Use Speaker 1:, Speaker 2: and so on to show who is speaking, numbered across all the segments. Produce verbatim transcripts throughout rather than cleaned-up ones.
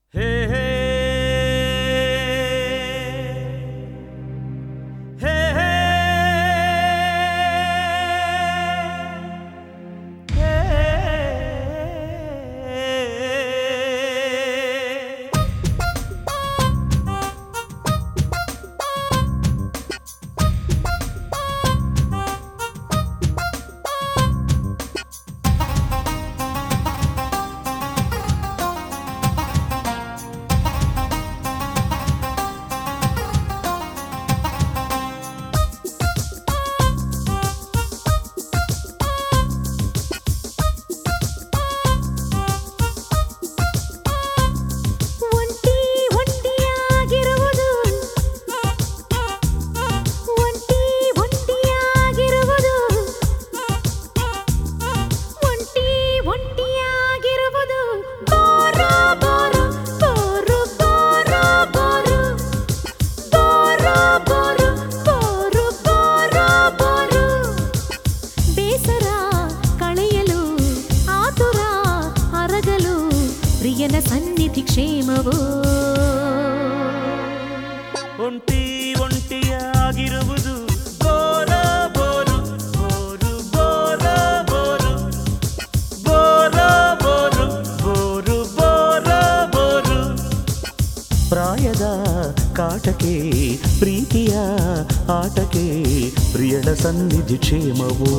Speaker 1: ಹೇ ಹೇ ಹೇ ಹೇ ಪ್ರಿಯನ ಸನ್ನಿಧಿ ಕ್ಷೇಮವೋ ಒಂಟಿ ಒಂಟಿಯಾಗಿರುವುದು bore bore bore bore bore bore bore bore bore bore ಪ್ರಾಯದ ಕಾಟಕ್ಕೆ ಪ್ರೀತಿಯ ಆಟಕ್ಕೆ ಪ್ರಿಯನ ಸನ್ನಿಧಿ ಕ್ಷೇಮವೋ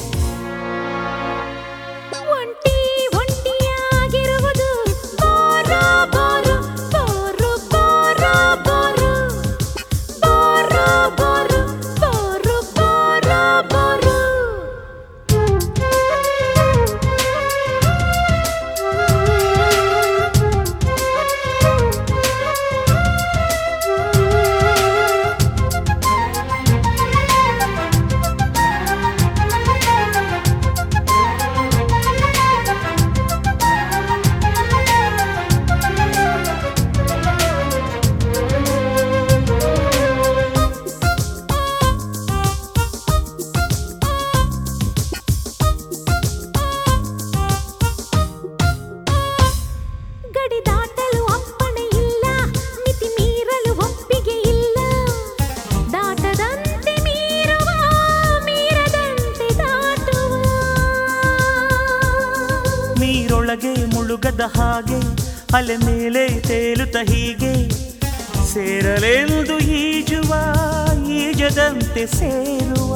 Speaker 1: ನೀರೊಳಗೆ ಮುಳುಗದ ಹಾಗೆ ಅಲೆ ಮೇಲೆ ತೇಲುತ್ತ ಹೀಗೆ ಸೇರಲೆಂದು ಈಜುವ ಈಜದಂತೆ ಸೇರುವ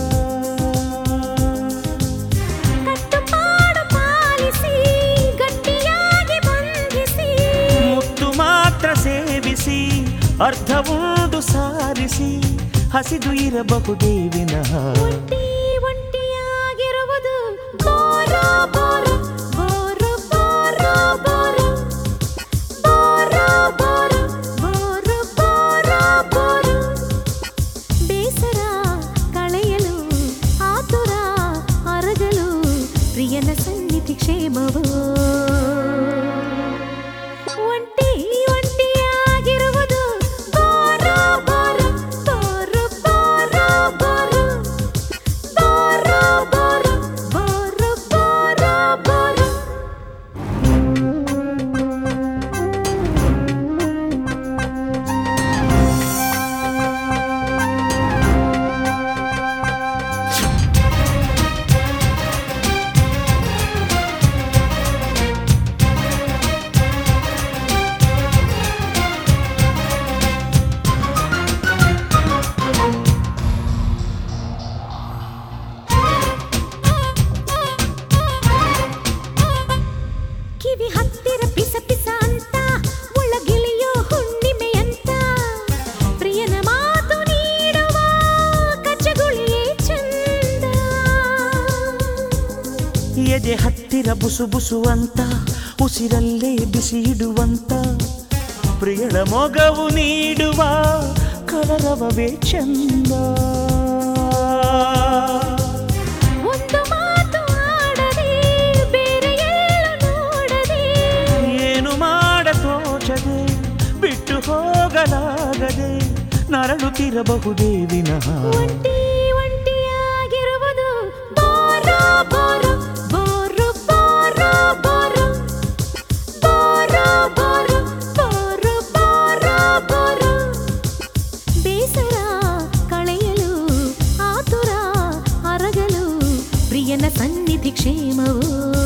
Speaker 1: ಮುತ್ತು ಮಾತ್ರ ಸೇವಿಸಿ ಅರ್ಧವುಂಡು ಸಾರಿಸಿ ಹಸಿದು ಇರಬಹುದೇ ವಿನಃ ಪ್ರಿಯನ ಸನ್ನಿಧಿ ಕ್ಷೇಮವೋ ಒಂಟಿ ಒಂಟಿಯಾಗಿರುವುದು bore bore bore bore bore bore bore bore bore bore ಕಿವಿ ಹತ್ತಿರ ಪಿಸ ಪಿಸ ಅಂತ ಒಳಗಿಳಿಯೋ ಹುಣ್ಣಿಮೆಯಂತ ಪ್ರಿಯನ ಮಾತು ನೀಡುವ ಕಚ್ಚಗುಳಿಯೇ ಚಂದ ಎದೆ ಹತ್ತಿರ ಬುಸು ಬುಸು ಅಂತ ಉಸಿರಲ್ಲೇ ಬಿಸಿ ಇಡುವಂತ ಪ್ರಿಯನ ಮೊಗವು ನೀಡುವ ಕಲರವವೇ ಚಂದ ಬಿಟ್ಟು ಹೋಗಲಾಗದೆ ನರಳುತ್ತಿರಬಹುದೇ ವಿನಃ ಒಂಟಿ ಒಂಟಿಯಾಗಿರುವುದು bore bore bore bore bore bore bore
Speaker 2: ಎನ ಸನ್ನಿಧಿ ಕ್ಷೇಮವೋ